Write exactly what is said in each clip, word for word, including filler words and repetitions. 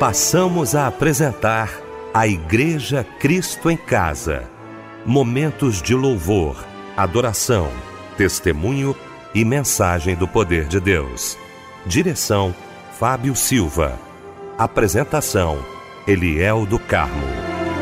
Passamos a apresentar a Igreja Cristo em Casa. Momentos de louvor, adoração, testemunho e mensagem do poder de Deus. Direção: Fábio Silva. Apresentação: Eliel do Carmo.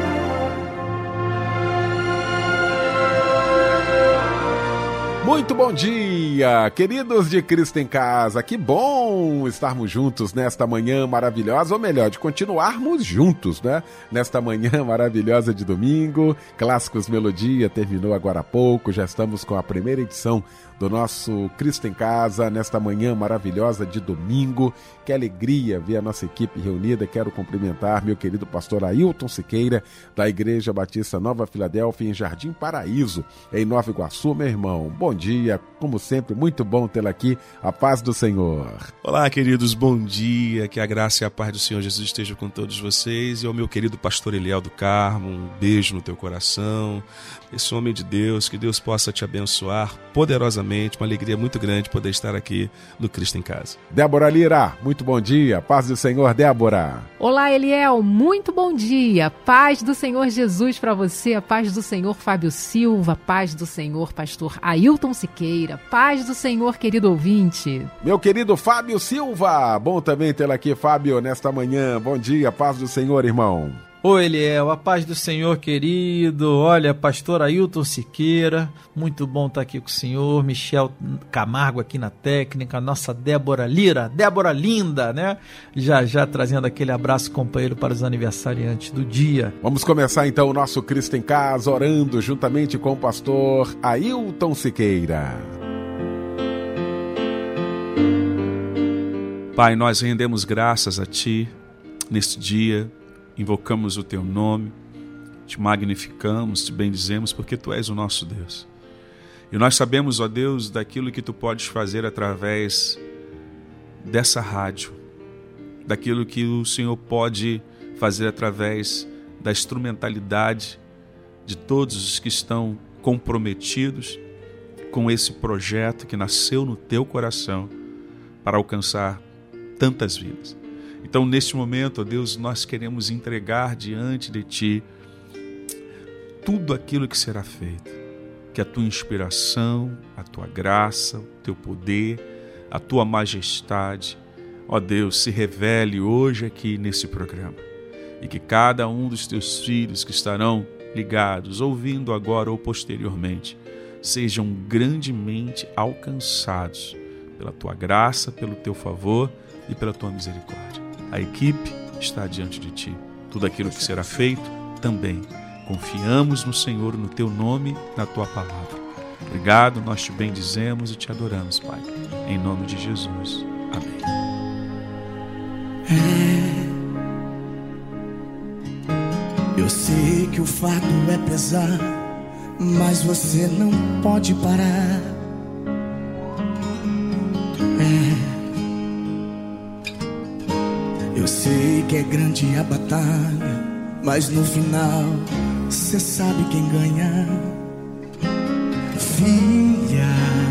Muito bom dia, queridos de Cristo em Casa. Que bom estarmos juntos nesta manhã maravilhosa, ou melhor, de continuarmos juntos, né? Nesta manhã maravilhosa de domingo. Clássicos Melodia terminou agora há pouco, já estamos com a primeira edição do nosso Cristo em Casa, nesta manhã maravilhosa de domingo. Que alegria ver a nossa equipe reunida. Quero cumprimentar meu querido pastor Ailton Siqueira, da Igreja Batista Nova Filadélfia, em Jardim Paraíso, em Nova Iguaçu, meu irmão. Bom dia, como sempre, muito bom tê-lo aqui. A paz do Senhor. Olá, queridos, bom dia. Que a graça e a paz do Senhor Jesus estejam com todos vocês. E ao meu querido pastor Eliel do Carmo, um beijo no teu coração. Esse homem de Deus, que Deus possa te abençoar poderosamente. Uma alegria muito grande poder estar aqui no Cristo em Casa. Débora Lira, muito bom dia. Paz do Senhor, Débora. Olá, Eliel, muito bom dia. Paz do Senhor Jesus para você, a paz do Senhor Fábio Silva, paz do Senhor pastor Ailton Siqueira, paz do Senhor, querido ouvinte. Meu querido Fábio Silva, bom também tê-lo aqui, Fábio, nesta manhã. Bom dia, paz do Senhor, irmão. Oi, Eliel, a paz do Senhor, querido. Olha, pastor Ailton Siqueira, muito bom estar aqui com o senhor. Michel Camargo aqui na técnica, nossa Débora Lira, Débora linda, né? Já já trazendo aquele abraço companheiro para os aniversariantes do dia. Vamos começar então o nosso Cristo em Casa, orando juntamente com o pastor Ailton Siqueira. Pai, nós rendemos graças a Ti neste dia. Invocamos o Teu nome, Te magnificamos, Te bendizemos, porque Tu és o nosso Deus. E nós sabemos, ó Deus, daquilo que Tu podes fazer através dessa rádio, daquilo que o Senhor pode fazer através da instrumentalidade de todos os que estão comprometidos com esse projeto que nasceu no Teu coração para alcançar tantas vidas. Então, neste momento, ó Deus, nós queremos entregar diante de Ti tudo aquilo que será feito. Que a Tua inspiração, a Tua graça, o Teu poder, a Tua majestade, ó Deus, se revele hoje aqui nesse programa. E que cada um dos Teus filhos que estarão ligados, ouvindo agora ou posteriormente, sejam grandemente alcançados pela Tua graça, pelo Teu favor e pela Tua misericórdia. A equipe está diante de Ti. Tudo aquilo que será feito também. Confiamos no Senhor, no Teu nome, na Tua palavra. Obrigado, nós Te bendizemos e Te adoramos, Pai. Em nome de Jesus. Amém. É, eu sei que o fardo é pesado, mas você não pode parar. É, eu sei que é grande a batalha, mas no final cê sabe quem ganha. Filha,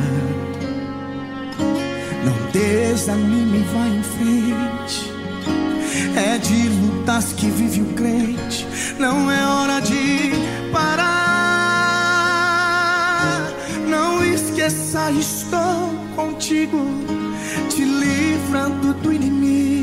não desanime, vai em frente. É de lutas que vive o crente, não é hora de parar. Não esqueça, estou contigo, te livrando do inimigo.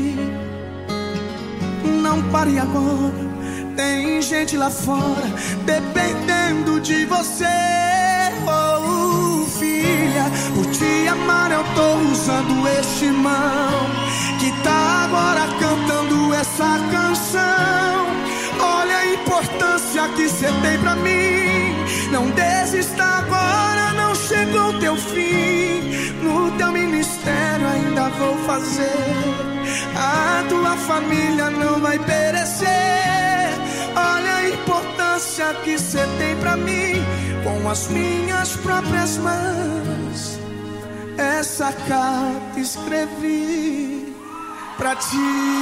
Não pare agora, tem gente lá fora dependendo de você. Oh, filha, por te amar eu tô usando este irmão que tá agora cantando essa canção. Olha a importância que você tem pra mim. Não desista agora, não chegou o teu fim. No teu ministério ainda vou fazer. A tua família não vai perecer. Olha a importância que você tem pra mim. Com as minhas próprias mãos, essa carta escrevi pra ti.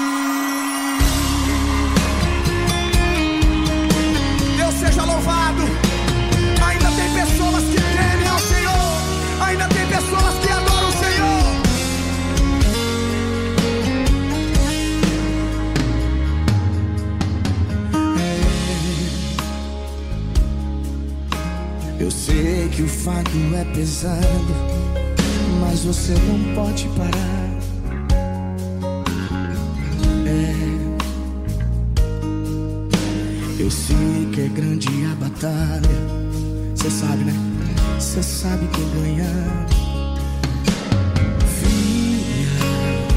Deus seja louvado. Ainda tem pessoas que temem ao Senhor. Ainda tem pessoas que adoram o Senhor. que o fardo é pesado, mas você não pode parar. É, eu sei que é grande a batalha, cê sabe, né? Cê sabe quem ganhar. Filha,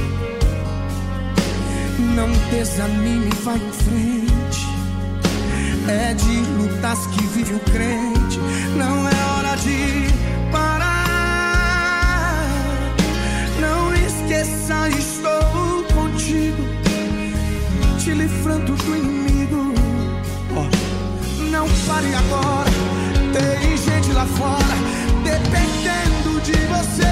não desanime, vai em frente. É de lutas que vive o crente, não é hora de parar. Não esqueça, estou contigo, te livrando do inimigo. Oh, não pare agora, tem gente lá fora dependendo de você.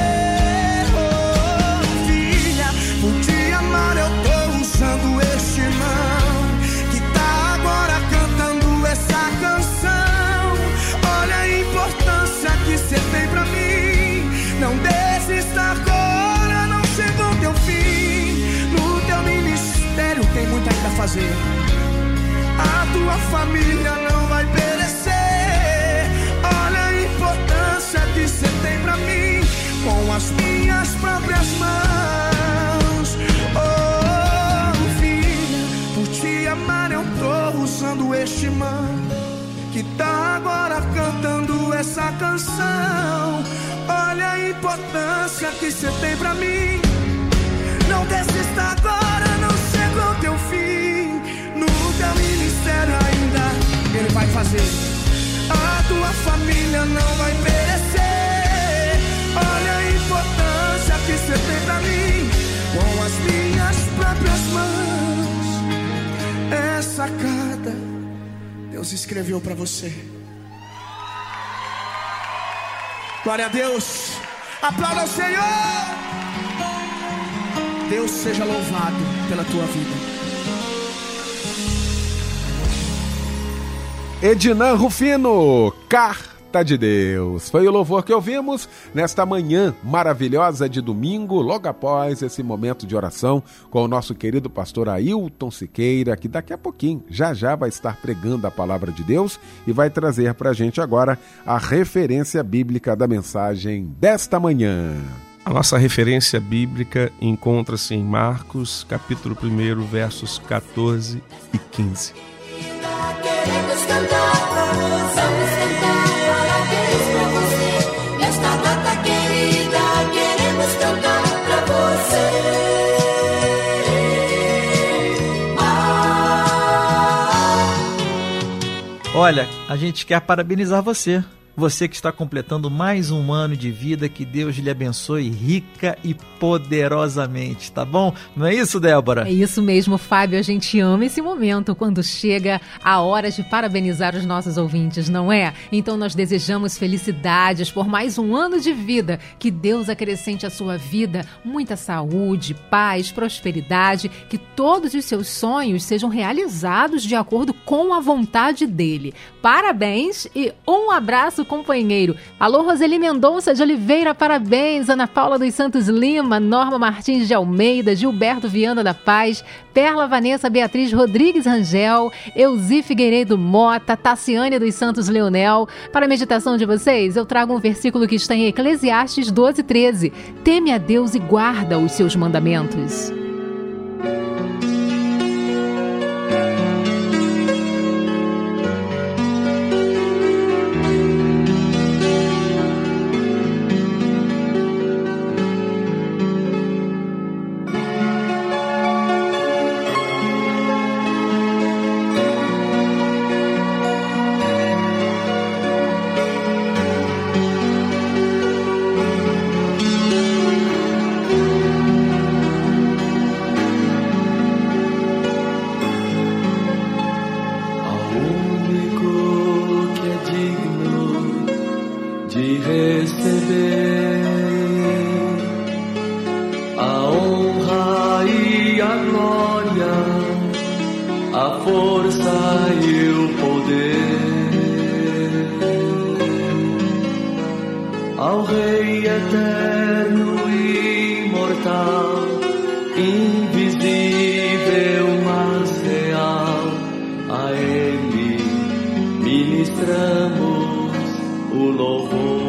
Oh, filha, por te amar eu tô usando este irmão que tá agora cantando essa canção. Olha a importância que você tem pra mim. Não desista agora, não chegou teu fim. No teu ministério tem muito ainda a fazer. A tua família não vai perecer. Olha a importância que você tem pra mim, com as minhas próprias mãos. Oh, filha, por te amar eu tô usando este irmão que tá agora cantando essa canção. Olha a importância que você tem pra mim. Não desista agora, não chegou teu fim. No teu ministério ainda ele vai fazer. A tua família não vai perecer. Olha a importância que você tem pra mim, com as minhas próprias mãos. Essa carta Deus escreveu pra você. Glória a Deus. Aplauda ao Senhor. Deus seja louvado pela tua vida. Ednan Rufino, Carta de Deus. Foi o louvor que ouvimos nesta manhã maravilhosa de domingo, logo após esse momento de oração com o nosso querido pastor Ailton Siqueira, que daqui a pouquinho, já já vai estar pregando a palavra de Deus e vai trazer para a gente agora a referência bíblica da mensagem desta manhã. A nossa referência bíblica encontra-se em Marcos, capítulo um, versos quatorze e quinze. Queremos cantar, vamos cantar, parabéns pra você. Nesta data querida, queremos cantar pra você. Ah. Olha, a gente quer parabenizar você. Você que está completando mais um ano de vida, que Deus lhe abençoe rica e poderosamente, tá bom? Não é isso, Débora? É isso mesmo, Fábio. A gente ama esse momento quando chega a hora de parabenizar os nossos ouvintes, não é? Então nós desejamos felicidades por mais um ano de vida. Que Deus acrescente à sua vida muita saúde, paz, prosperidade, que todos os seus sonhos sejam realizados de acordo com a vontade dele. Parabéns e um abraço, companheiro. Alô, Roseli Mendonça de Oliveira, parabéns. Ana Paula dos Santos Lima, Norma Martins de Almeida, Gilberto Viana da Paz, Perla Vanessa Beatriz Rodrigues Rangel, Elzi Figueiredo Mota, Tassiane dos Santos Leonel. Para a meditação de vocês, eu trago um versículo que está em Eclesiastes doze, treze. Teme a Deus e guarda os seus mandamentos. Ministramos o louvor.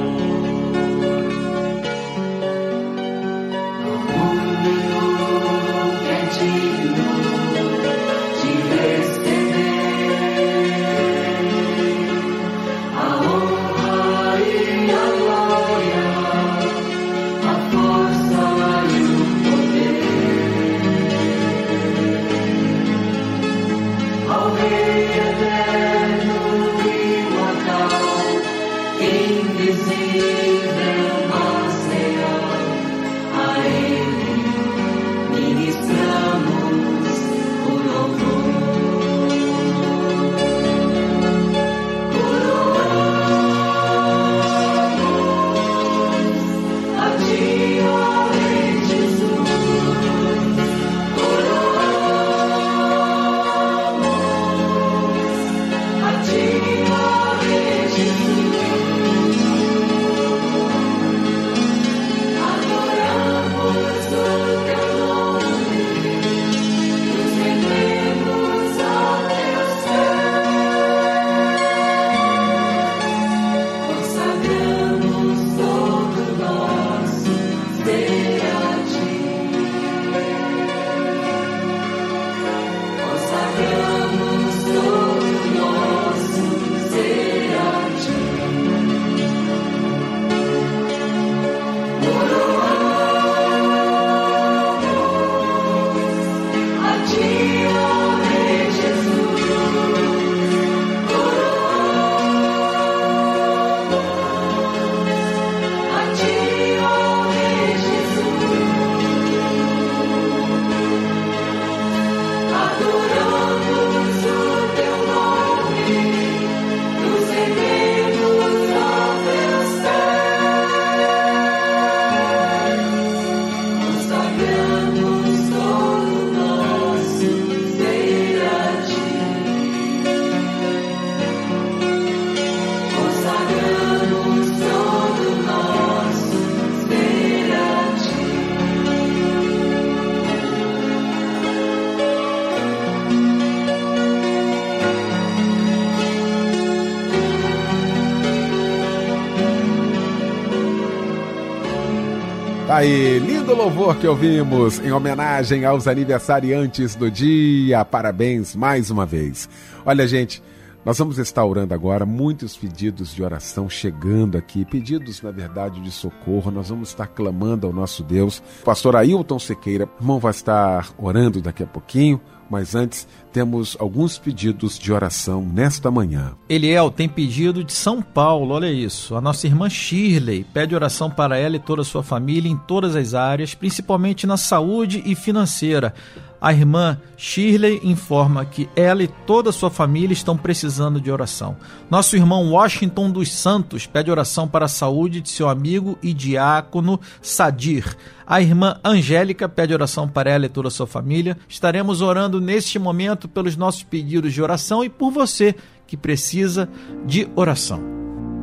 Tá aí, lindo louvor que ouvimos em homenagem aos aniversariantes do dia. Parabéns mais uma vez. Olha, gente, nós vamos estar orando agora, muitos pedidos de oração chegando aqui, pedidos, na verdade, de socorro. Nós vamos estar clamando ao nosso Deus. O pastor Ailton Sequeira, irmão, vai estar orando daqui a pouquinho, mas antes temos alguns pedidos de oração nesta manhã. Eliel tem pedido de São Paulo, olha isso. A nossa irmã Shirley pede oração para ela e toda a sua família em todas as áreas, principalmente na saúde e financeira. A irmã Shirley informa que ela e toda a sua família estão precisando de oração. Nosso irmão Washington dos Santos pede oração para a saúde de seu amigo e diácono Sadir. A irmã Angélica pede oração para ela e toda a sua família. Estaremos orando neste momento pelos nossos pedidos de oração e por você que precisa de oração.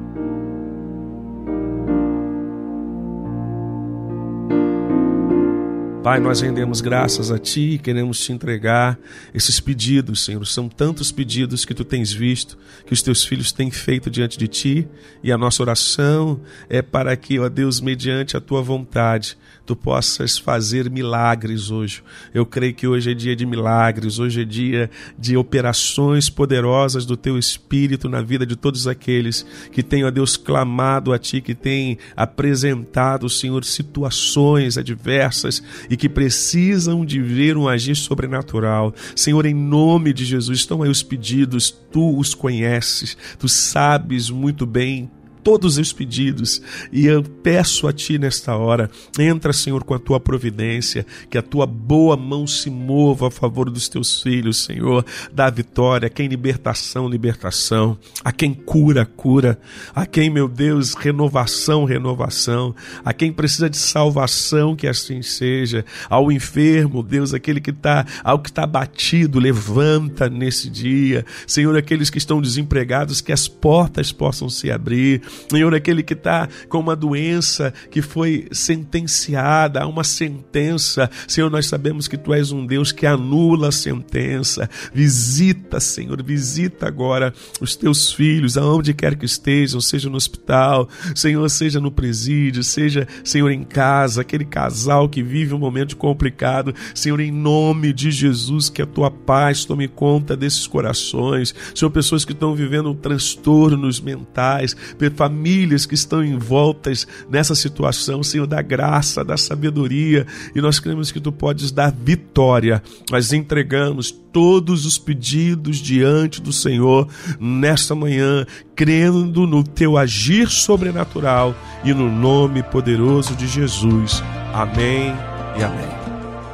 Pai, nós rendemos graças a Ti e queremos Te entregar esses pedidos, Senhor. São tantos pedidos que Tu tens visto, que os Teus filhos têm feito diante de Ti, e a nossa oração é para que, ó Deus, mediante a Tua vontade, Tu possas fazer milagres hoje. Eu creio que hoje é dia de milagres, hoje é dia de operações poderosas do Teu Espírito na vida de todos aqueles que têm, ó Deus, clamado a Ti, que têm apresentado, Senhor, situações adversas e que precisam de ver um agir sobrenatural. Senhor, em nome de Jesus, estão aí os pedidos, Tu os conheces, Tu sabes muito bem todos os pedidos, e eu peço a Ti nesta hora, entra, Senhor, com a Tua providência, que a Tua boa mão se mova a favor dos Teus filhos, Senhor, dá vitória, a quem libertação, libertação, a quem cura, cura, a quem, meu Deus, renovação, renovação, a quem precisa de salvação, que assim seja, ao enfermo, Deus, aquele que está, ao que está abatido, levanta nesse dia, Senhor, aqueles que estão desempregados, que as portas possam se abrir, Senhor, aquele que está com uma doença que foi sentenciada, há uma sentença, Senhor, nós sabemos que Tu és um Deus que anula a sentença. Visita, Senhor, visita agora os Teus filhos, aonde quer que estejam, seja no hospital, Senhor, seja no presídio, seja, Senhor, em casa, aquele casal que vive um momento complicado, Senhor, em nome de Jesus, que a Tua paz tome conta desses corações, Senhor, pessoas que estão vivendo transtornos mentais, famílias que estão envoltas nessa situação, Senhor, da graça, da sabedoria, e nós cremos que Tu podes dar vitória. Nós entregamos todos os pedidos diante do Senhor nesta manhã, crendo no Teu agir sobrenatural e no nome poderoso de Jesus. Amém e amém.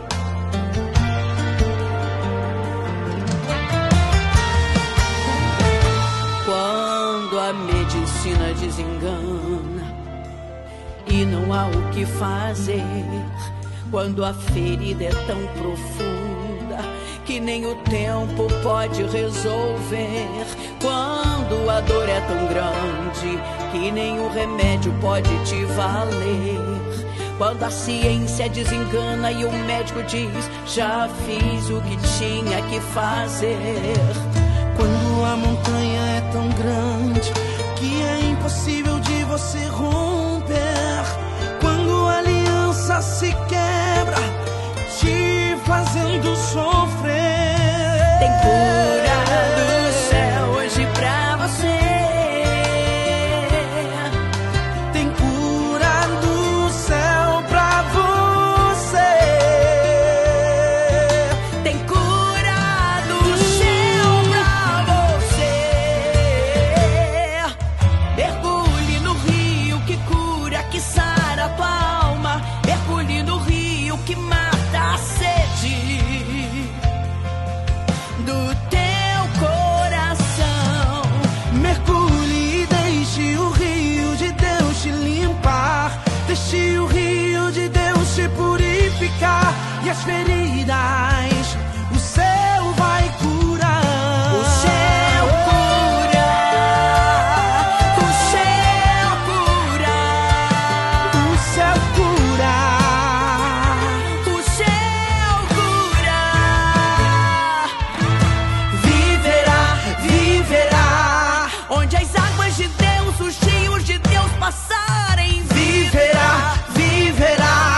Desengana e não há o que fazer, quando a ferida é tão profunda que nem o tempo pode resolver, quando a dor é tão grande que nem o remédio pode te valer, quando a ciência desengana e o médico diz já fiz o que tinha que fazer, quando a montanha é tão grande que é impossível de você romper, quando a aliança se quebra, te fazendo sofrer. Tem cura do céu hoje pra você. Tem cura do céu pra você. Tem cura do céu pra você. Mergulhe no rio que cura, que sara a tua alma. Mergulhe no rio que mata a sede do teu coração. Mergulhe e deixe o rio de Deus te limpar. Deixe o rio de Deus te purificar. E as feridas o céu vai curar. O céu cura. O céu cura. O céu cura. O céu cura. Viverá, viverá. Onde as águas de Deus, os rios de Deus passarem. Viverá, viverá.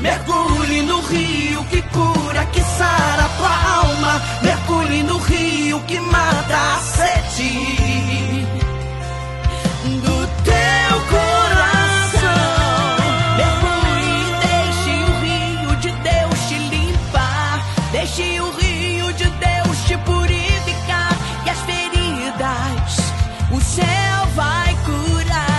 Mergulhe no rio que cura, que sara tua alma. Mergulhe no rio que mata a sede do teu coração. Mergulhe e deixe o rio de Deus te limpar. Deixe o rio de Deus te purificar. E as feridas o céu vai curar.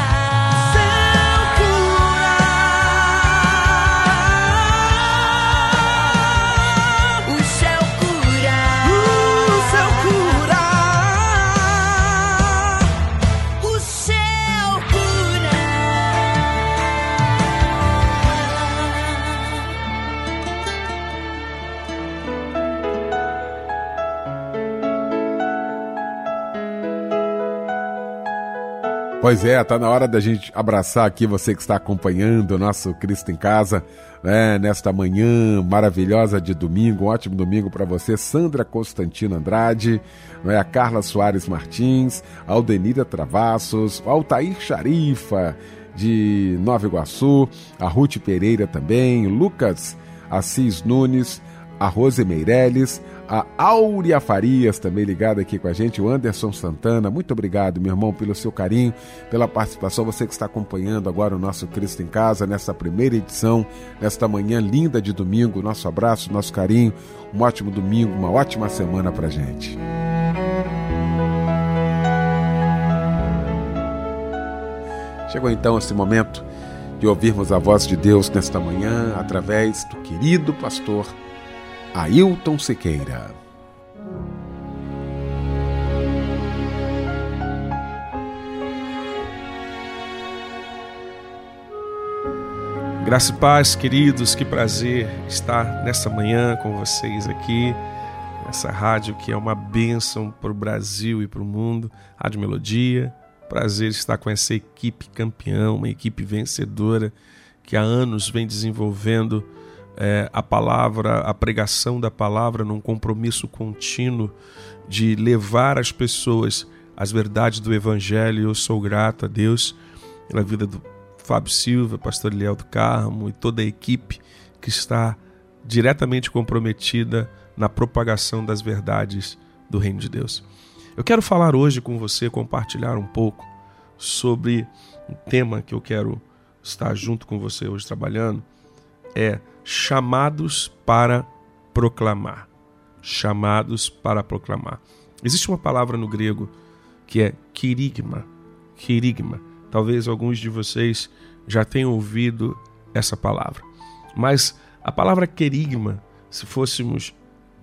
Pois é, tá na hora da gente abraçar aqui você que está acompanhando o nosso Cristo em Casa, né, nesta manhã maravilhosa de domingo, um ótimo domingo para você, Sandra Constantino Andrade, né, a Carla Soares Martins, a Aldenira Travassos, o Altair Charifa, de Nova Iguaçu, a Ruth Pereira também, Lucas Assis Nunes, a Rose Meirelles, a Áurea Farias também ligada aqui com a gente, o Anderson Santana, muito obrigado, meu irmão, pelo seu carinho, pela participação, você que está acompanhando agora o nosso Cristo em Casa, nessa primeira edição, nesta manhã linda de domingo, nosso abraço, nosso carinho, um ótimo domingo, uma ótima semana pra gente. Chegou então esse momento de ouvirmos a voz de Deus nesta manhã, através do querido pastor Ailton Siqueira. Graça e paz, queridos, que prazer estar nessa manhã com vocês aqui, nessa rádio que é uma bênção para o Brasil e para o mundo, Rádio Melodia. Prazer estar com essa equipe campeã, uma equipe vencedora que há anos vem desenvolvendo É, a palavra, a pregação da palavra num compromisso contínuo de levar as pessoas às verdades do Evangelho. Eu sou grato a Deus pela vida do Fábio Silva, pastor Eliel do Carmo e toda a equipe que está diretamente comprometida na propagação das verdades do Reino de Deus. Eu quero falar hoje com você, compartilhar um pouco sobre um tema que eu quero estar junto com você hoje trabalhando, é chamados para proclamar. Chamados para proclamar. Existe uma palavra no grego que é querigma. Querigma. Talvez alguns de vocês já tenham ouvido essa palavra. Mas a palavra querigma, se fôssemos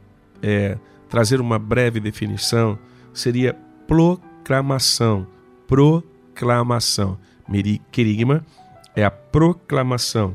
é, trazer uma breve definição, seria proclamação. Proclamação. Querigma é a proclamação.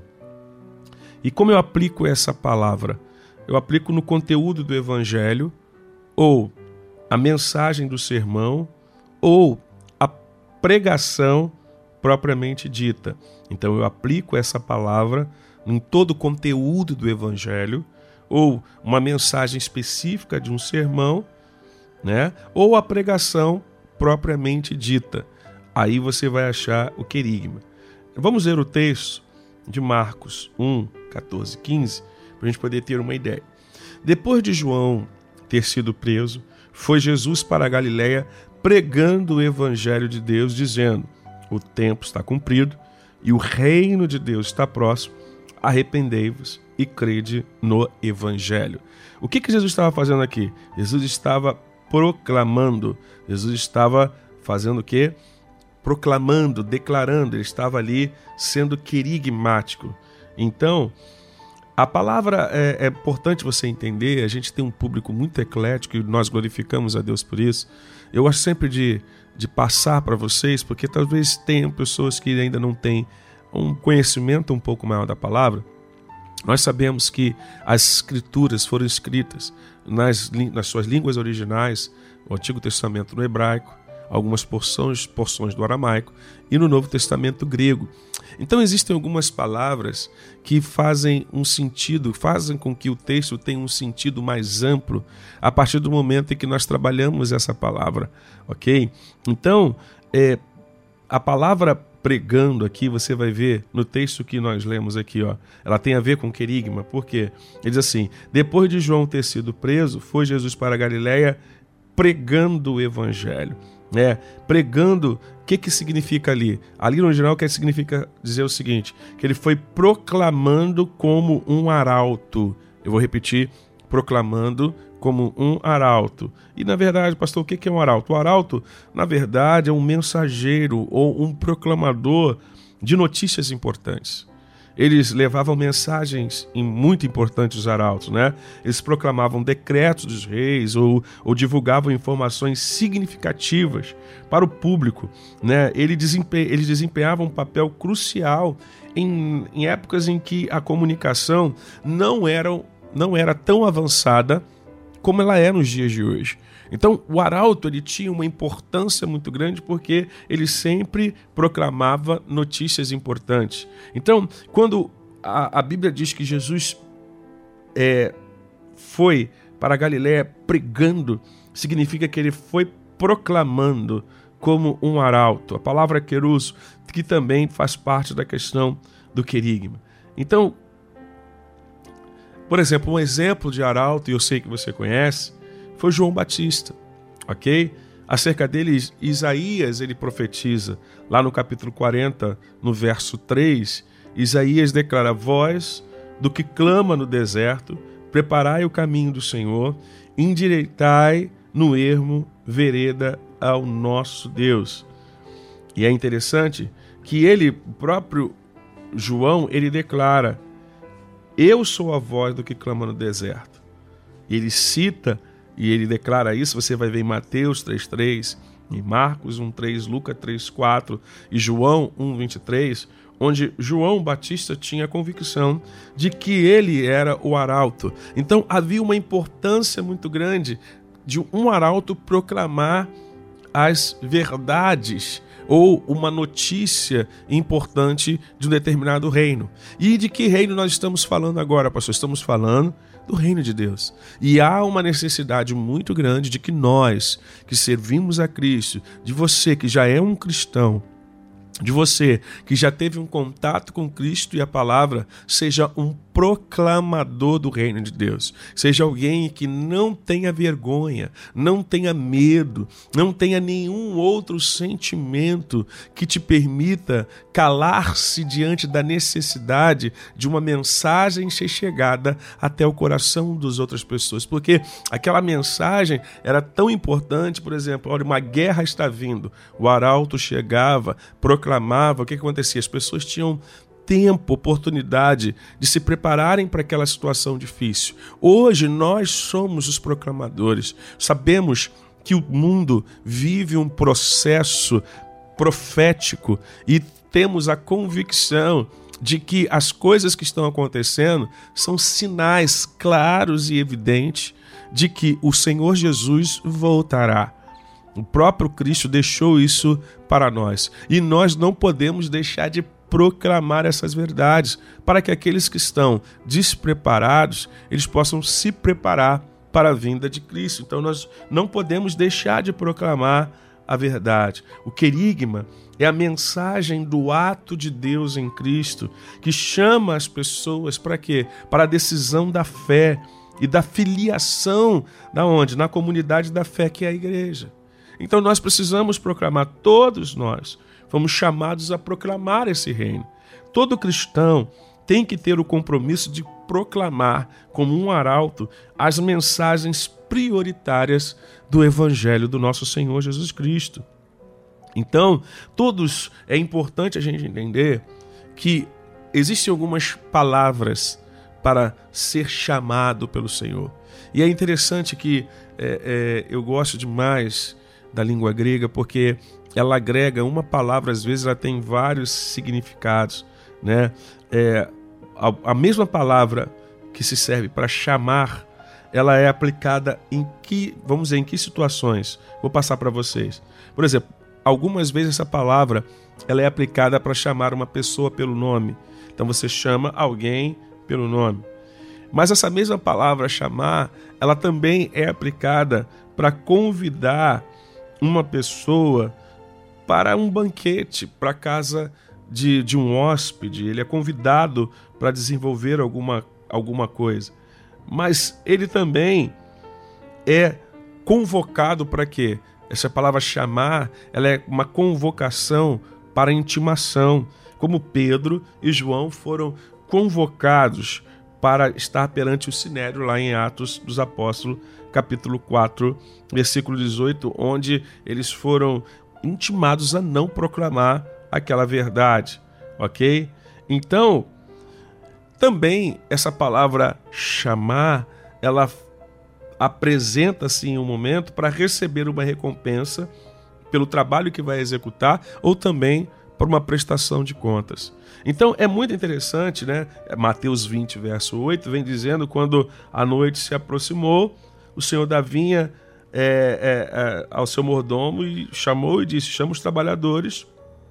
E como eu aplico essa palavra? Eu aplico no conteúdo do Evangelho, ou a mensagem do sermão, ou a pregação propriamente dita. Então eu aplico essa palavra em todo o conteúdo do Evangelho, ou uma mensagem específica de um sermão, né? Ou a pregação propriamente dita. Aí você vai achar o querigma. Vamos ler o texto de Marcos um, catorze, quinze, para a gente poder ter uma ideia. Depois de João ter sido preso, foi Jesus para a Galiléia pregando o Evangelho de Deus, dizendo: o tempo está cumprido e o reino de Deus está próximo, arrependei-vos e crede no Evangelho. O que que Jesus estava fazendo aqui? Jesus estava proclamando, Jesus estava fazendo o quê? Proclamando, declarando, ele estava ali sendo querigmático. Então, a palavra é, é importante você entender, a gente tem um público muito eclético e nós glorificamos a Deus por isso. Eu gosto sempre de, de passar para vocês, porque talvez tenham pessoas que ainda não têm um conhecimento um pouco maior da palavra. Nós sabemos que as escrituras foram escritas nas, nas suas línguas originais, o Antigo Testamento no hebraico, algumas porções, porções do aramaico e no Novo Testamento grego. Então existem algumas palavras que fazem um sentido, fazem com que o texto tenha um sentido mais amplo a partir do momento em que nós trabalhamos essa palavra, ok? Então, é, a palavra pregando aqui, você vai ver no texto que nós lemos aqui, ó, ela tem a ver com querigma, porque ele diz assim: depois de João ter sido preso, foi Jesus para a Galileia pregando o evangelho, né? Pregando, o que que significa ali? Ali no original quer significa dizer o seguinte, que ele foi proclamando como um arauto. Eu vou repetir, proclamando como um arauto. E na verdade, pastor, o que é um arauto? O arauto, na verdade, é um mensageiro ou um proclamador de notícias importantes. Eles levavam mensagens muito importantes, os arautos, né? Eles proclamavam decretos dos reis ou, ou divulgavam informações significativas para o público, né? Eles, desempe... Eles desempenhavam um papel crucial em, em épocas em que a comunicação não era, não era tão avançada como ela é nos dias de hoje. Então, o arauto ele tinha uma importância muito grande porque ele sempre proclamava notícias importantes. Então, quando a, a Bíblia diz que Jesus é, foi para a Galileia pregando, significa que ele foi proclamando como um arauto. A palavra queruso, que também faz parte da questão do querigma. Então, por exemplo, um exemplo de arauto, e eu sei que você conhece, foi João Batista, ok? Acerca dele, Isaías, ele profetiza, lá no capítulo quarenta, no verso três, Isaías declara: voz do que clama no deserto, preparai o caminho do Senhor, endireitai no ermo vereda ao nosso Deus. E é interessante que ele, o próprio João, ele declara: eu sou a voz do que clama no deserto. Ele cita e ele declara isso, você vai ver em Mateus três, três, em Marcos um, três, Lucas três, quatro e João um, vinte e três, onde João Batista tinha a convicção de que ele era o arauto. Então havia uma importância muito grande de um arauto proclamar as verdades ou uma notícia importante de um determinado reino. E de que reino nós estamos falando agora, pastor? Estamos falando do reino de Deus. E há uma necessidade muito grande de que nós, que servimos a Cristo, de você que já é um cristão, de você que já teve um contato com Cristo e a palavra, seja um proclamador do reino de Deus. Seja alguém que não tenha vergonha, não tenha medo, não tenha nenhum outro sentimento que te permita calar-se diante da necessidade de uma mensagem ser chegada até o coração das outras pessoas. Porque aquela mensagem era tão importante, por exemplo, olha, uma guerra está vindo, o arauto chegava, proclamava, o que acontecia? As pessoas tinham tempo, oportunidade de se prepararem para aquela situação difícil. Hoje nós somos os proclamadores. Sabemos que o mundo vive um processo profético e temos a convicção de que as coisas que estão acontecendo são sinais claros e evidentes de que o Senhor Jesus voltará. O próprio Cristo deixou isso para nós e nós não podemos deixar de proclamar essas verdades para que aqueles que estão despreparados, eles possam se preparar para a vinda de Cristo. Então nós não podemos deixar de proclamar a verdade. O querigma é a mensagem do ato de Deus em Cristo que chama as pessoas para quê? Para a decisão da fé e da filiação, da onde? Na comunidade da fé que é a igreja. Então nós precisamos proclamar, todos nós fomos chamados a proclamar esse reino. Todo cristão tem que ter o compromisso de proclamar, como um arauto, as mensagens prioritárias do Evangelho do nosso Senhor Jesus Cristo. Então, todos, é importante a gente entender que existem algumas palavras para ser chamado pelo Senhor. E é interessante que é, é, eu gosto demais da língua grega porque ela agrega uma palavra, às vezes ela tem vários significados, né? É, a, a mesma palavra que se serve para chamar, ela é aplicada em que, vamos dizer, em que situações? Vou passar para vocês. Por exemplo, algumas vezes essa palavra ela é aplicada para chamar uma pessoa pelo nome. Então você chama alguém pelo nome. Mas essa mesma palavra chamar, ela também é aplicada para convidar uma pessoa para um banquete, para a casa de, de um hóspede, ele é convidado para desenvolver alguma, alguma coisa. Mas ele também é convocado para quê? Essa palavra chamar, ela é uma convocação para intimação, como Pedro e João foram convocados para estar perante o Sinédrio, lá em Atos dos Apóstolos, capítulo quatro, versículo dezoito, onde eles foram intimados a não proclamar aquela verdade, ok? Então, também essa palavra chamar, ela apresenta-se em um momento para receber uma recompensa pelo trabalho que vai executar ou também por uma prestação de contas. Então é muito interessante, né? Mateus vinte, verso oito, vem dizendo: quando a noite se aproximou, o Senhor da vinha é, é, é, ao seu mordomo e chamou e disse: chama os trabalhadores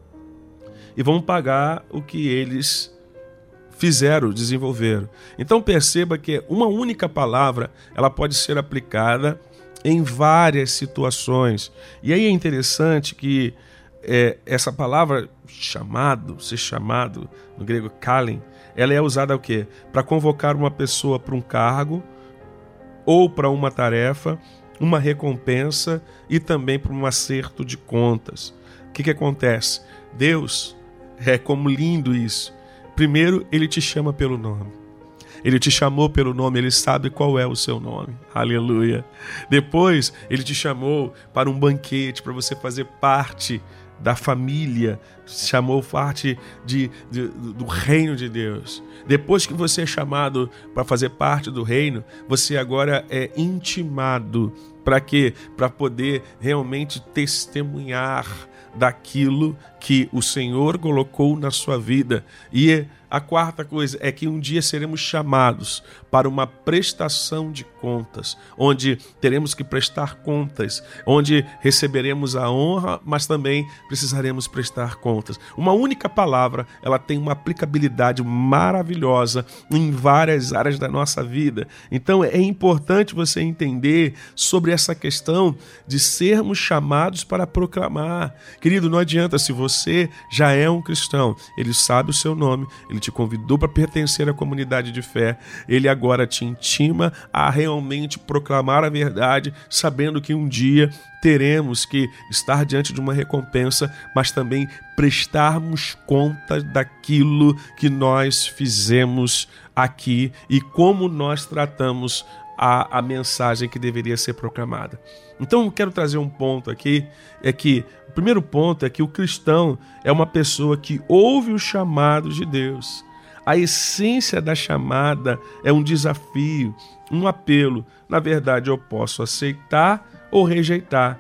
e vão pagar o que eles fizeram, desenvolveram. Então perceba que uma única palavra, ela pode ser aplicada em várias situações. E aí é interessante que é, essa palavra chamado, ser chamado, no grego kalen, ela é usada o quê? Para convocar uma pessoa para um cargo ou para uma tarefa, uma recompensa e também para um acerto de contas. O que que acontece? Deus, é como lindo isso. Primeiro, ele te chama pelo nome. Ele te chamou pelo nome, ele sabe qual é o seu nome. Aleluia. Depois, ele te chamou para um banquete, para você fazer parte da família, chamou parte de, de, do reino de Deus. Depois que você é chamado para fazer parte do reino, você agora é intimado. Para quê? Para poder realmente testemunhar daquilo que o Senhor colocou na sua vida. E a quarta coisa é que um dia seremos chamados para uma prestação de contas, onde teremos que prestar contas, onde receberemos a honra, mas também precisaremos prestar contas. Uma única palavra, ela tem uma aplicabilidade maravilhosa em várias áreas da nossa vida. Então é importante você entender sobre essa questão de sermos chamados para proclamar. Querido, não adianta, se você já é um cristão, ele sabe o seu nome, ele te convidou para pertencer à comunidade de fé, ele agora te intima a realmente proclamar a verdade, sabendo que um dia teremos que estar diante de uma recompensa, mas também prestarmos conta daquilo que nós fizemos aqui e como nós tratamos a, a mensagem que deveria ser proclamada. Então eu quero trazer um ponto aqui, é que o primeiro ponto é que o cristão é uma pessoa que ouve o chamado de Deus. A essência da chamada é um desafio, um apelo. Na verdade, eu posso aceitar ou rejeitar,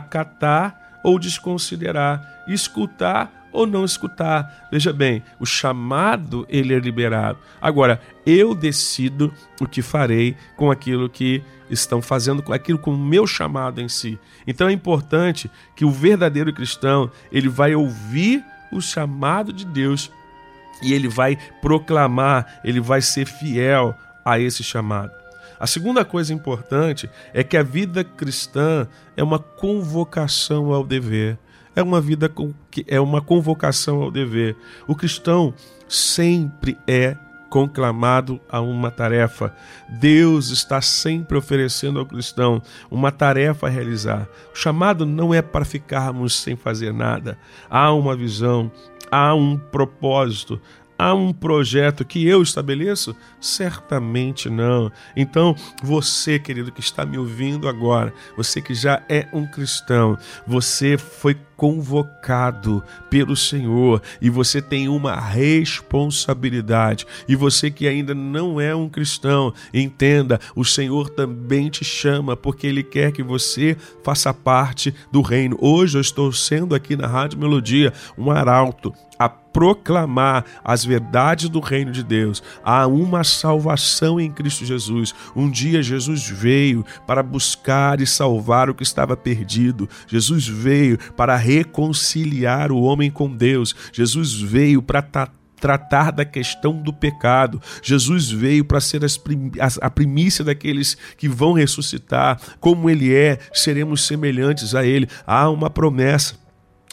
acatar ou desconsiderar, escutar ou não escutar. Veja bem, o chamado, ele é liberado. Agora, eu decido o que farei com aquilo que estão fazendo, com aquilo com o meu chamado em si. Então é importante que o verdadeiro cristão, ele vai ouvir o chamado de Deus e ele vai proclamar, ele vai ser fiel a esse chamado. A segunda coisa importante é que a vida cristã é uma convocação ao dever. É uma vida que é uma convocação ao dever. O cristão sempre é conclamado a uma tarefa. Deus está sempre oferecendo ao cristão uma tarefa a realizar. O chamado não é para ficarmos sem fazer nada. Há uma visão, há um propósito, há um projeto que eu estabeleço? Certamente não. Então, você, querido, que está me ouvindo agora, você que já é um cristão, você foi convocado pelo Senhor e você tem uma responsabilidade. E você que ainda não é um cristão, entenda, o Senhor também te chama, porque Ele quer que você faça parte do reino. Hoje eu estou sendo aqui na Rádio Melodia um arauto a proclamar as verdades do reino de Deus. Há uma salvação em Cristo Jesus. Um dia Jesus veio para buscar e salvar o que estava perdido. Jesus veio para reconciliar o homem com Deus. Jesus veio para tratar tratar da questão do pecado. Jesus veio para ser as prim- a primícia daqueles que vão ressuscitar. Como Ele é, seremos semelhantes a Ele. Há uma promessa.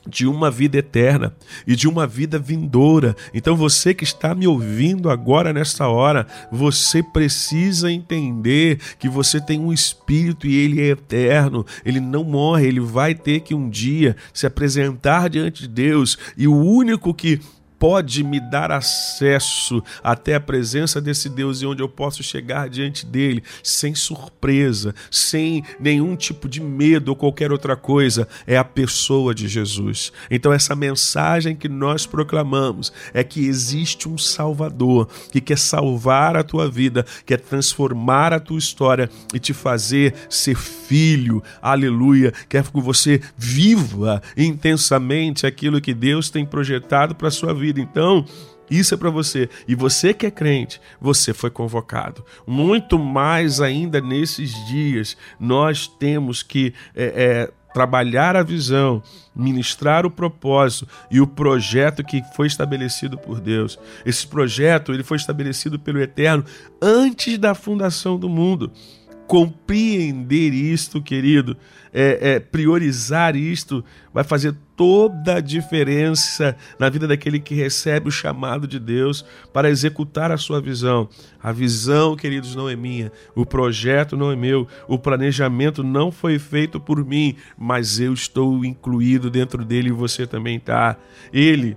de uma vida eterna e de uma vida vindoura. Então você que está me ouvindo agora nessa hora, você precisa entender que você tem um espírito e ele é eterno, ele não morre, ele vai ter que um dia se apresentar diante de Deus, e o único que pode me dar acesso até a presença desse Deus e onde eu posso chegar diante dele sem surpresa, sem nenhum tipo de medo ou qualquer outra coisa, é a pessoa de Jesus. Então essa mensagem que nós proclamamos é que existe um Salvador que quer salvar a tua vida, quer transformar a tua história e te fazer ser filho, aleluia, quer que você viva intensamente aquilo que Deus tem projetado para a sua vida. Então, isso é para você. E você que é crente, você foi convocado. Muito mais ainda nesses dias, nós temos que é, é, trabalhar a visão, ministrar o propósito e o projeto que foi estabelecido por Deus. Esse projeto ele foi estabelecido pelo Eterno antes da fundação do mundo. Compreender isto, querido, é, é, priorizar isto, vai fazer toda a diferença na vida daquele que recebe o chamado de Deus para executar a sua visão. A visão, queridos, não é minha, o projeto não é meu, o planejamento não foi feito por mim, mas eu estou incluído dentro dele e você também está. Ele,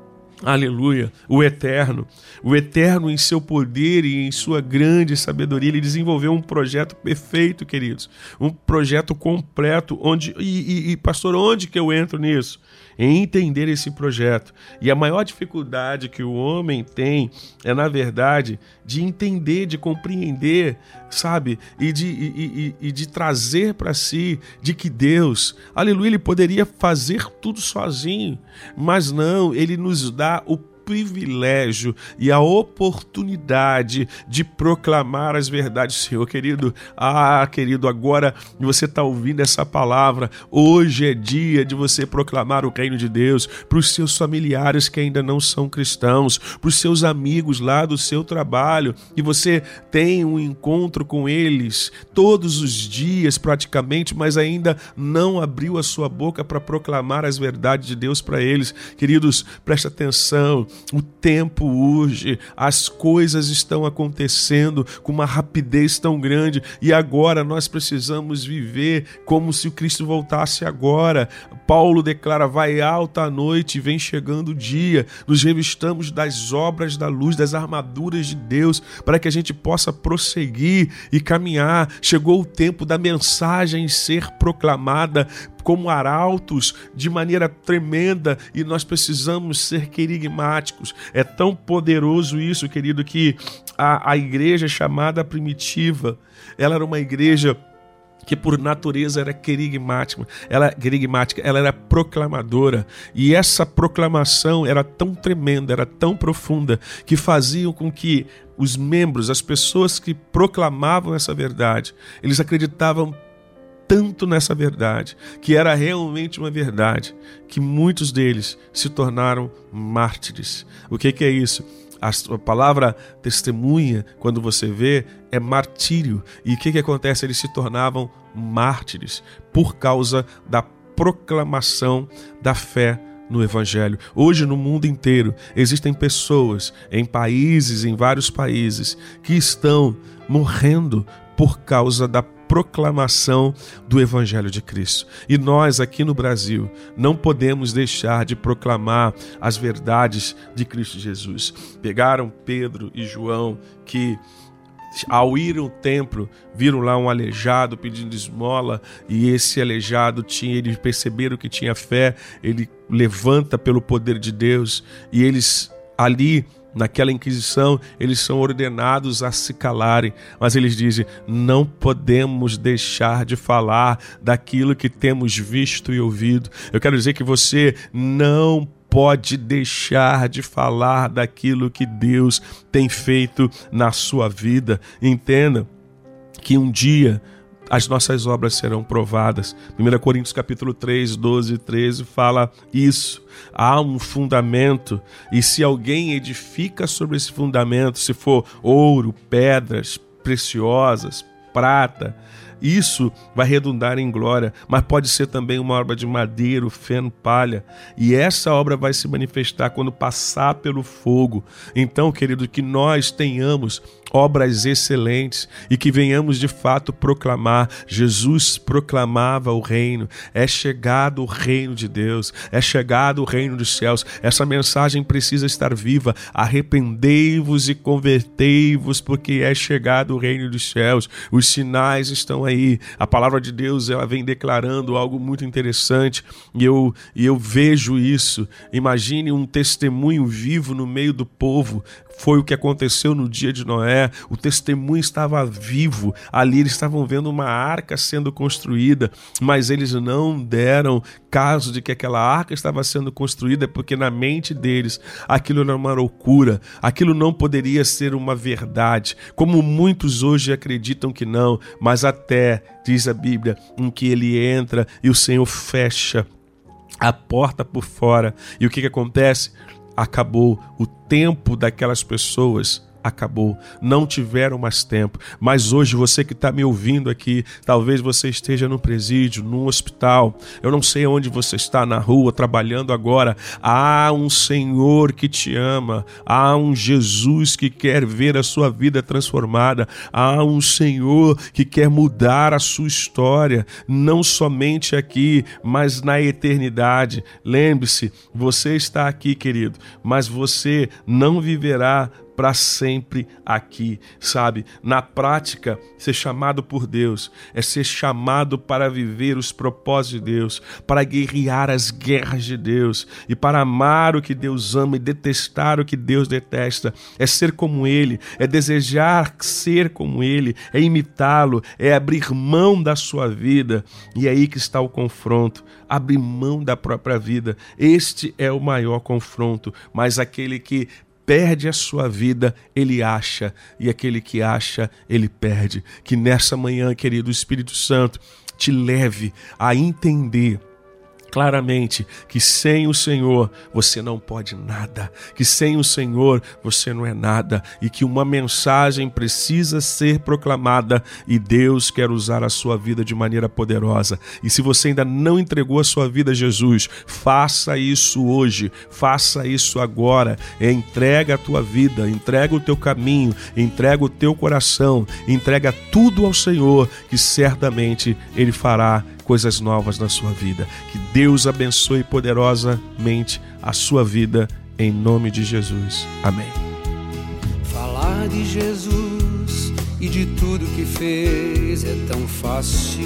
aleluia, o Eterno, o Eterno em seu poder e em sua grande sabedoria, ele desenvolveu um projeto perfeito, queridos, um projeto completo, onde, e, e, e pastor, onde que eu entro nisso? Em entender esse projeto. E a maior dificuldade que o homem tem é, na verdade, de entender, de compreender, sabe? E de, e, e, e de trazer para si de que Deus, aleluia, ele poderia fazer tudo sozinho, mas não, ele nos dá o privilégio e a oportunidade de proclamar as verdades, Senhor, querido. Ah, querido, agora você está ouvindo essa palavra. Hoje é dia de você proclamar o reino de Deus para os seus familiares que ainda não são cristãos, para os seus amigos lá do seu trabalho, e você tem um encontro com eles todos os dias praticamente, mas ainda não abriu a sua boca para proclamar as verdades de Deus para eles. Queridos, preste atenção. O tempo urge, as coisas estão acontecendo com uma rapidez tão grande e agora nós precisamos viver como se o Cristo voltasse agora. Paulo declara: vai alta a noite e vem chegando o dia. Nos revistamos das obras da luz, das armaduras de Deus, para que a gente possa prosseguir e caminhar. Chegou o tempo da mensagem ser proclamada como arautos de maneira tremenda e nós precisamos ser querigmáticos. É tão poderoso isso, querido, que a, a igreja chamada primitiva, ela era uma igreja que por natureza era querigmática, ela, querigmática, ela era proclamadora, e essa proclamação era tão tremenda, era tão profunda, que faziam com que os membros, as pessoas que proclamavam essa verdade, eles acreditavam tanto nessa verdade, que era realmente uma verdade, que muitos deles se tornaram mártires. O que, que é isso? A palavra testemunha, quando você vê, é martírio. E o que, que acontece? Eles se tornavam mártires por causa da proclamação da fé no Evangelho. Hoje, no mundo inteiro, existem pessoas em países, em vários países, que estão morrendo por causa da proclamação do Evangelho de Cristo. E nós aqui no Brasil não podemos deixar de proclamar as verdades de Cristo Jesus. Pegaram Pedro e João, que ao ir ao templo, viram lá um aleijado pedindo esmola, e esse aleijado tinha, eles perceberam que tinha fé, ele levanta pelo poder de Deus, e eles ali, naquela inquisição, eles são ordenados a se calarem, mas eles dizem: não podemos deixar de falar daquilo que temos visto e ouvido. Eu quero dizer que você não pode deixar de falar daquilo que Deus tem feito na sua vida. Entenda que um dia as nossas obras serão provadas. primeira Coríntios capítulo três, doze e treze fala isso. Há um fundamento, e se alguém edifica sobre esse fundamento, se for ouro, pedras preciosas, prata, isso vai redundar em glória, mas pode ser também uma obra de madeira, feno, palha, e essa obra vai se manifestar quando passar pelo fogo. Então, querido, que nós tenhamos obras excelentes e que venhamos de fato proclamar. Jesus proclamava o reino, é chegado o reino de Deus, é chegado o reino dos céus. Essa mensagem precisa estar viva. Arrependei-vos e convertei-vos, porque é chegado o reino dos céus. Os sinais estão aí. A palavra de Deus, ela vem declarando algo muito interessante, e eu, e eu vejo isso. Imagine um testemunho vivo no meio do povo. Foi o que aconteceu no dia de Noé. O testemunho estava vivo. Ali eles estavam vendo uma arca sendo construída, mas eles não deram caso de que aquela arca estava sendo construída, porque na mente deles aquilo era uma loucura. Aquilo não poderia ser uma verdade, como muitos hoje acreditam que não, mas até, diz a Bíblia, em que ele entra e o Senhor fecha a porta por fora. E o que que acontece? Acabou o tempo daquelas pessoas, acabou, não tiveram mais tempo. Mas hoje, você que está me ouvindo aqui, talvez você esteja no presídio, num hospital, eu não sei onde você está, na rua, trabalhando agora. Há um Senhor que te ama, há um Jesus que quer ver a sua vida transformada, há um Senhor que quer mudar a sua história, não somente aqui, mas na eternidade. Lembre-se, você está aqui, querido, mas você não viverá para sempre aqui, sabe? Na prática, ser chamado por Deus é ser chamado para viver os propósitos de Deus, para guerrear as guerras de Deus e para amar o que Deus ama e detestar o que Deus detesta. É ser como Ele, é desejar ser como Ele, é imitá-lo, é abrir mão da sua vida. E é aí que está o confronto, abrir mão da própria vida. Este é o maior confronto, mas aquele que perde a sua vida, ele acha, e aquele que acha, ele perde. Que nessa manhã, querido, o Espírito Santo te leve a entender claramente que sem o Senhor você não pode nada, que sem o Senhor você não é nada, e que uma mensagem precisa ser proclamada, e Deus quer usar a sua vida de maneira poderosa. E se você ainda não entregou a sua vida a Jesus, faça isso hoje, faça isso agora. Entrega a tua vida, entrega o teu caminho, entrega o teu coração, entrega tudo ao Senhor, que certamente Ele fará coisas novas na sua vida. Que Deus abençoe poderosamente a sua vida, em nome de Jesus. Amém. Falar de Jesus e de tudo que fez é tão fácil,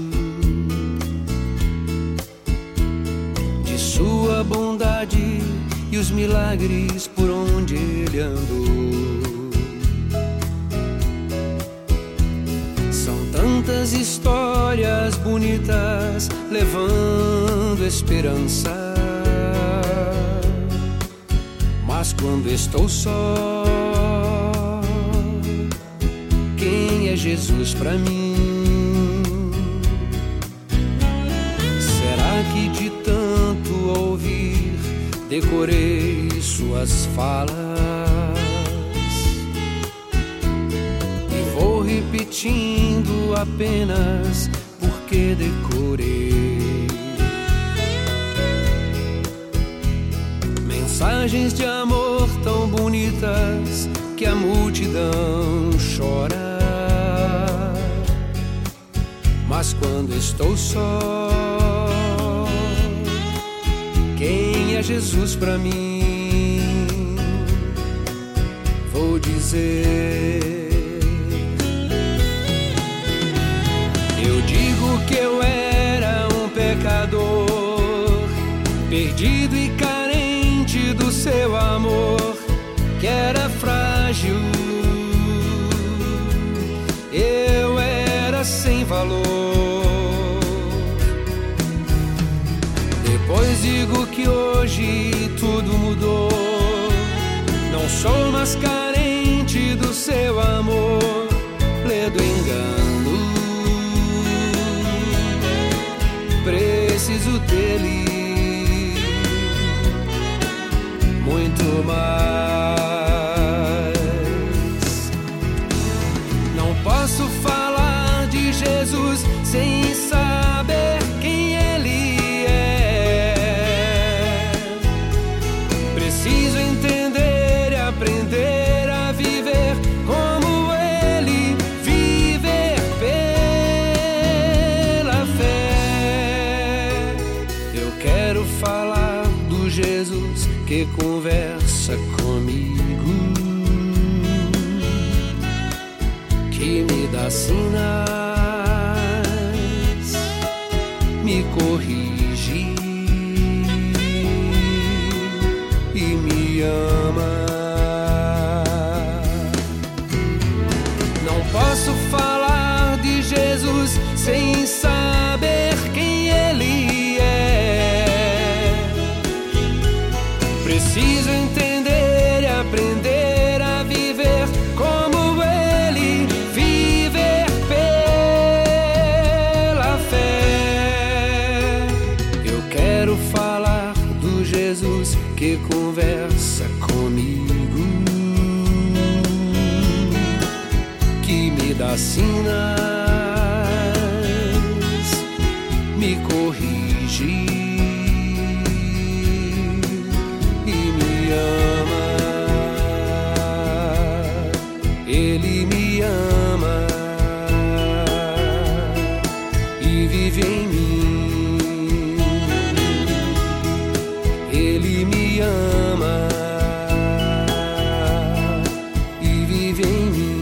de sua bondade e os milagres por onde Ele andou. Tantas histórias bonitas levando esperança, mas quando estou só, quem é Jesus pra mim? Será que de tanto ouvir decorei suas falas e vou repetindo apenas porque decorei? Mensagens de amor tão bonitas que a multidão chora, mas quando estou só, quem é Jesus pra mim? Vou dizer, que eu era um pecador, perdido e carente do seu amor, que era frágil, eu era sem valor. Depois digo que hoje tudo mudou, não sou mais carente do seu amor, ledo engano, preciso dele muito mais. Não posso falar de Jesus dá sinais, me corrige e me ama. Não posso falar de Jesus sem saber quem Ele é. Preciso entender e aprender a viver como Ele, viver pela fé. Eu quero falar do Jesus que conversa comigo, que me dá sinais, me corrige e me ama. Ele me ama e vive em mim. Ele me ama e vive em mim.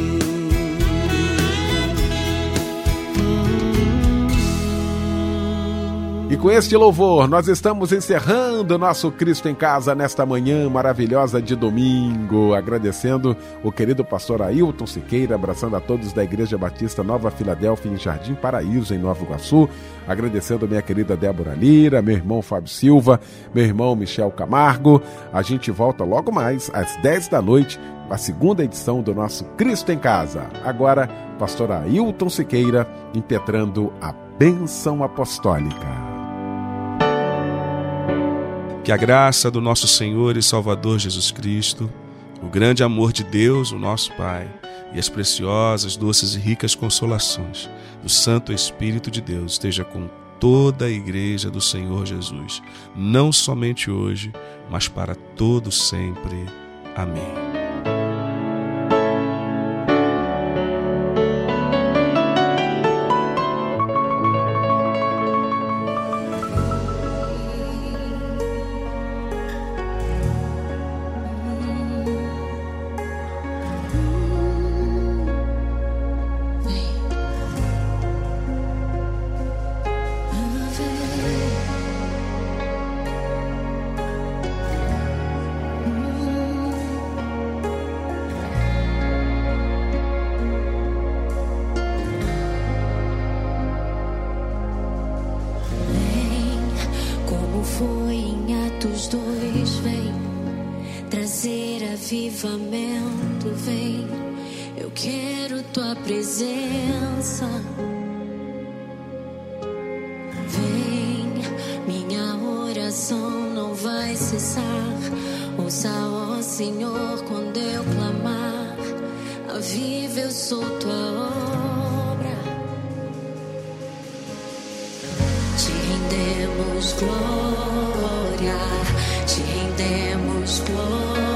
E com este louvor, nós estamos encerrando o nosso Cristo em Casa nesta manhã maravilhosa de domingo, agradecendo o querido pastor Ailton Siqueira, abraçando a todos da Igreja Batista Nova Filadélfia em Jardim Paraíso, em Nova Iguaçu, agradecendo a minha querida Débora Lira, meu irmão Fábio Silva, meu irmão Michel Camargo. A gente volta logo mais às dez da noite, a segunda edição do nosso Cristo em Casa. Agora, pastor Ailton Siqueira impetrando a bênção apostólica. Que a graça do nosso Senhor e Salvador Jesus Cristo, o grande amor de Deus, o nosso Pai, e as preciosas, doces e ricas consolações do Santo Espírito de Deus esteja com toda a Igreja do Senhor Jesus, não somente hoje, mas para todo sempre. Amém. Avivamento vem, eu quero tua presença. Vem, minha oração não vai cessar. Ouça, ó Senhor, quando eu clamar. Aviva, eu sou tua obra. Te rendemos glória, te rendemos glória.